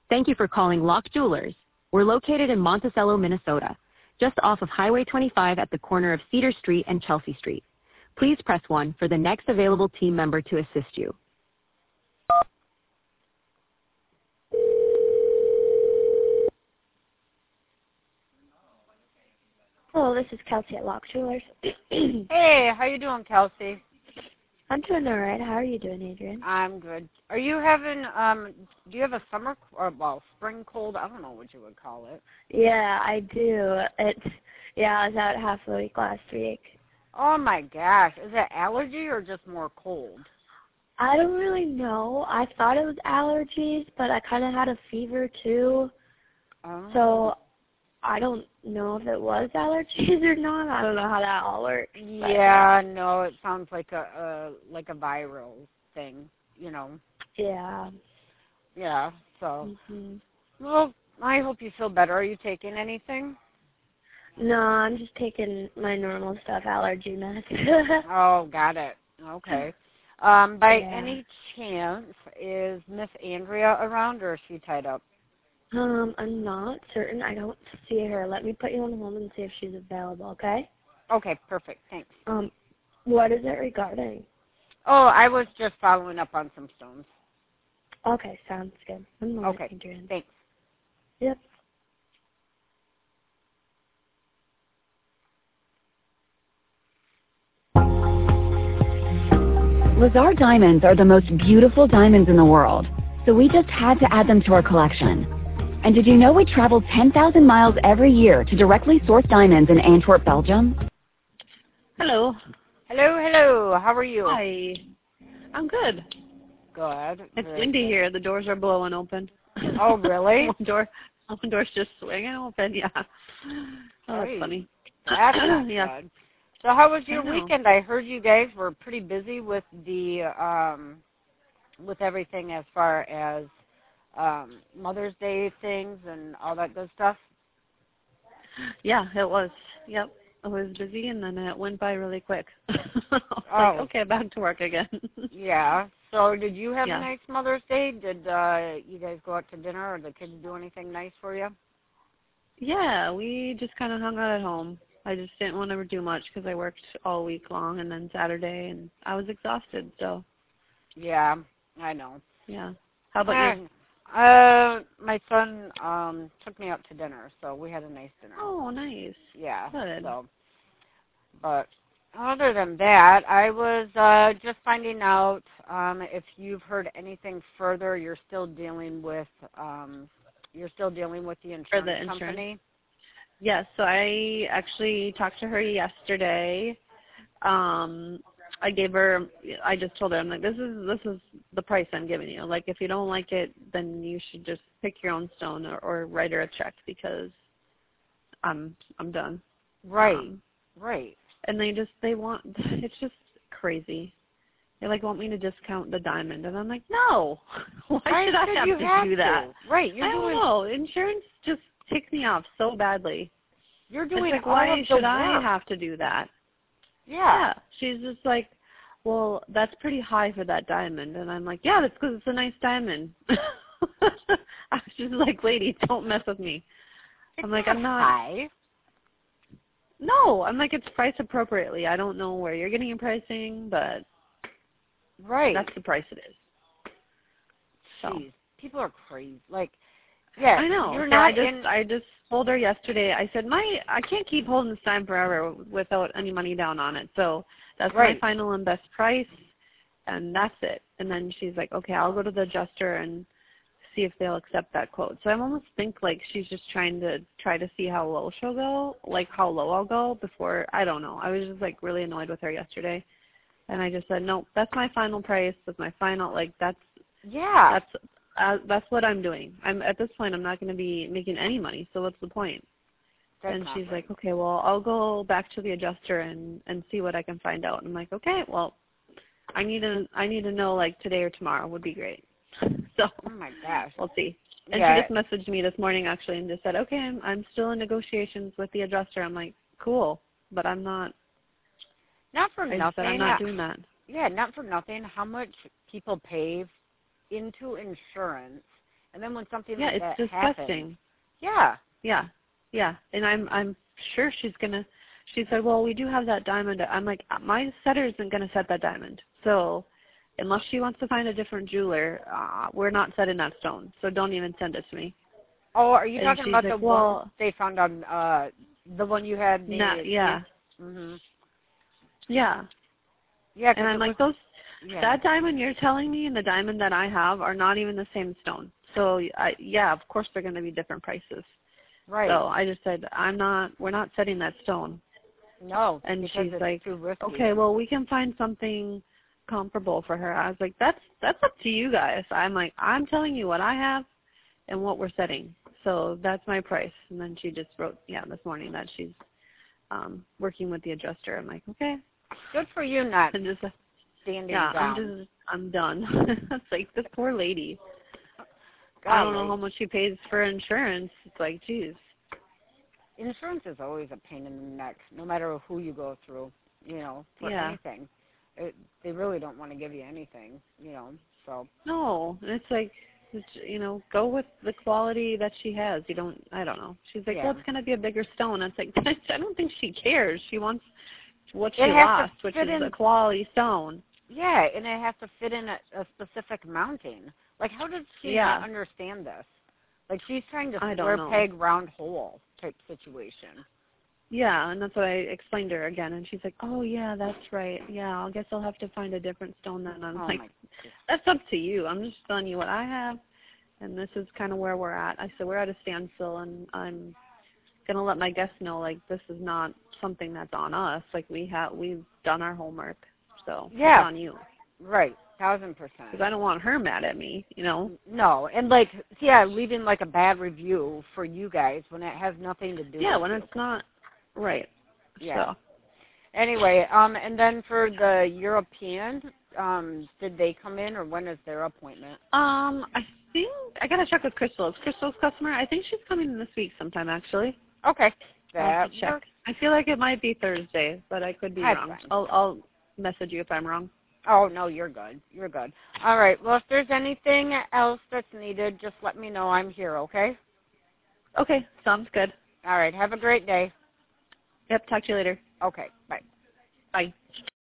Thank you for calling Locke Jewelers. We're located in Monticello, Minnesota, just off of Highway 25 at the corner of Cedar Street and Chelsea Street. Please press 1 for the next available team member to assist you. Hello, this is Kelsey at Locke Jewelers. Hey, how you doing, Kelsey? I'm doing all right. How are you doing, Adrian? I'm good. Are you having, do you have a summer, or, well, spring cold? I don't know what you would call it. Yeah, I do. I was out half the week last week. Oh, my gosh. Is it allergy or just more cold? I don't really know. I thought it was allergies, but I kind of had a fever, too. Oh. So I don't know if it was allergies or not. I don't know how that all works. Yeah, no, it sounds like a viral thing, you know. Yeah. Yeah, so. Mm-hmm. Well, I hope you feel better. Are you taking anything? No, I'm just taking my normal stuff, allergy meds. Oh, got it. Okay. Any chance, is Miss Andrea around, or is she tied up? I'm not certain. I don't see her. Let me put you on hold and see if she's available, okay? Okay, perfect. Thanks. What is it regarding? Oh, I was just following up on some stones. Okay, sounds good. One moment, Okay, Adrian. thanks. Yep. Lazar diamonds are the most beautiful diamonds in the world, so we just had to add them to our collection. And did you know we travel 10,000 miles every year to directly source diamonds in Antwerp, Belgium? Hello. Hello. How are you? Hi. I'm good. Good. It's windy here. The doors are blowing open. Oh, really? one door's just swinging open, yeah. Oh, that's funny. That's not yeah. good. So how was your weekend? I heard you guys were pretty busy with the with everything as far as Mother's Day things and all that good stuff. Yeah, it was. Yep. I was busy and then it went by really quick. Like, okay, back to work again. Yeah. So did you have a nice Mother's Day? Did you guys go out to dinner or the kids do anything nice for you? Yeah, we just kind of hung out at home. I just didn't want to do much because I worked all week long and then Saturday, and I was exhausted, so. Yeah, I know. Yeah. How about you? My son took me out to dinner, so we had a nice dinner. Oh, nice. Yeah. Good. So, but other than that, I was just finding out if you've heard anything further. You're still dealing with the insurance company. Yes. So I actually talked to her yesterday. I just told her, I'm like, this is the price I'm giving you. Like, if you don't like it, then you should just pick your own stone or write her a check because I'm done. Right. Right. And it's just crazy. They want me to discount the diamond, and I'm like, no. Why should I have to do that? Right. I don't know. Insurance just ticks me off so badly. You're doing it's like, why should I have to do that? Yeah. She's just like, well, that's pretty high for that diamond. And I'm like, yeah, that's because it's a nice diamond. I was just like, lady, don't mess with me. I'm like, I'm not high. No, I'm like, it's priced appropriately. I don't know where you're getting your pricing, but that's the price it is. So. Jeez, people are crazy. Yeah, I know. You're so not I just told her yesterday. I said, I can't keep holding this time forever without any money down on it. So that's my final and best price, and that's it. And then she's like, okay, I'll go to the adjuster and see if they'll accept that quote. So I almost think she's just trying to see how low she'll go, how low I'll go before. I don't know. I was just really annoyed with her yesterday, and I just said, no, that's my final price. That's my final. That's what I'm doing. At this point, I'm not going to be making any money, so what's the point? And she's like, okay, well, I'll go back to the adjuster and see what I can find out. And I'm like, okay, well, I need to know today or tomorrow would be great. So, oh my gosh, we'll see. And she just messaged me this morning actually and just said, okay, I'm still in negotiations with the adjuster. I'm like, cool, but I'm not. Not for nothing. Said I'm not doing that. Yeah, not for nothing. How much people pay into insurance And then when something Yeah, like it's that disgusting. happens, Yeah. And I'm sure she said, well, we do have that diamond. I'm like, my setter isn't going to set that diamond. So unless she wants to find a different jeweler, we're not setting that stone. So don't even send it to me. Oh, are you And talking she's about like, the well, one they found on, the one you had? Yeah. Mhm. Yeah. Yeah. And I'm like, that diamond you're telling me and the diamond that I have are not even the same stone. So, of course they're going to be different prices. Right. So I just said, we're not setting that stone. No. And she's it's like, too risky. okay, well, we can find something comparable for her. I was like, that's up to you guys. I'm like, I'm telling you what I have and what we're setting. So that's my price. And then she just wrote, this morning that she's working with the adjuster. I'm like, okay. Good for you not and just standing down. I'm done. It's like, this poor lady. Golly. I don't know how much she pays for insurance. It's like, geez. Insurance is always a pain in the neck, no matter who you go through, for anything. They really don't want to give you anything, so. No, it's like, go with the quality that she has. I don't know. She's like, well, it's going to be a bigger stone. It's like, I don't think she cares. She wants what she lost, which is a quality stone. Yeah, and it has to fit in a specific mounting. Like, how did she not understand this? Like, she's trying to square peg, round hole type situation. Yeah, and that's what I explained to her again, and she's like, oh, yeah, that's right. Yeah, I guess I'll have to find a different stone then. I'm like, that's up to you. I'm just telling you what I have, and this is kind of where we're at. I said, we're at a standstill, and I'm going to let my guests know, like, this is not something that's on us. Like, we've done our homework, so it's on you. Right, 1,000%. Because I don't want her mad at me, No, and, like, leaving, like, a bad review for you guys when it has nothing to do with Yeah, when it's not. Right. Yeah. So. Anyway, and then for the European, did they come in, or when is their appointment? I think I gotta check with Crystal. Is Crystal's customer? I think she's coming in this week sometime, actually. Okay. I'll have to check. I feel like it might be Thursday, but I could be wrong. I'll message you if I'm wrong. Oh, no, you're good. You're good. All right. Well, if there's anything else that's needed, just let me know. I'm here, okay? Okay. Sounds good. All right. Have a great day. Yep. Talk to you later. Okay. Bye. Bye.